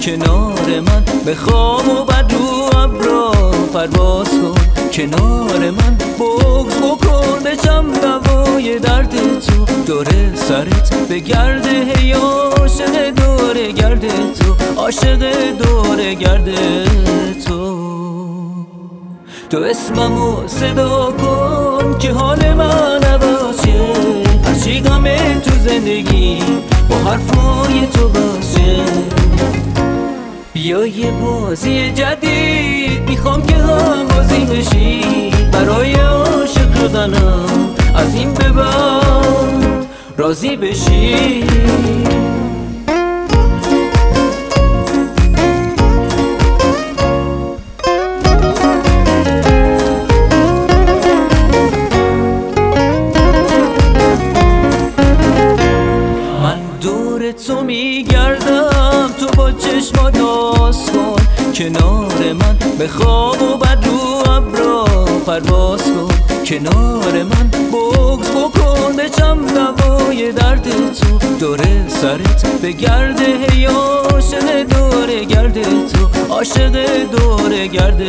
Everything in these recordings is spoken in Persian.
کنار من، بخواب و بعد رو ابرا پرواز کن کنار من، بغض بکن بچم دوای درد تو، دور سرت بگرده هی عاشق دور گرد تو، عاشق دور گرد تو اسممو صدا کن که حال من عوضه، هرچی غمه تو زندگی با حرفای تو باشه. بیا یه بازی جدید میخوام که هم بازی بشی، برای عاشق شدنم از این به بعد راضی بشی. تو میگردم تو با چشمات ناز کن کنار من، بخواب و بعد رو ابرا پرواز کن کنار من، بغض بکن بچم دوای درد تو، دور سرت بگرده هی عاشق دور گرد تو، عاشق دور گرد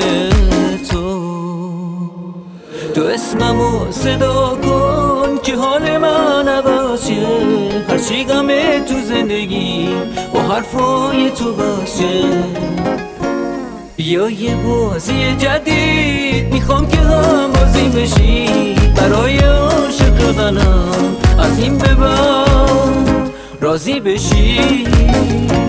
تو اسممو صدا کن که حال من عوض شه، هرچی غمه تو زندگی با حرفای تو باشه. بیا یه بازی جدید میخوام که هم بازی بشی، برای عاشق شدنم از این به بعد راضی بشی.